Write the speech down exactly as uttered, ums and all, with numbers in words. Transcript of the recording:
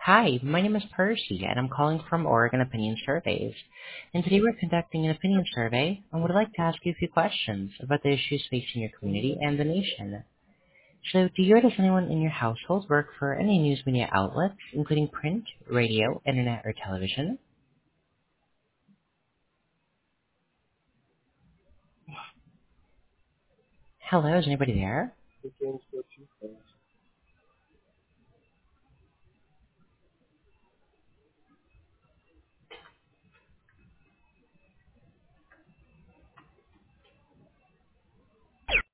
Hi, my name is Percy, and I'm calling from Oregon Opinion Surveys. And today we're conducting an opinion survey, and would like to ask you a few questions about the issues facing your community and the nation. So, do you or does anyone in your household work for any news media outlets, including print, radio, internet, or television? Hello, is anybody there? Against what you think.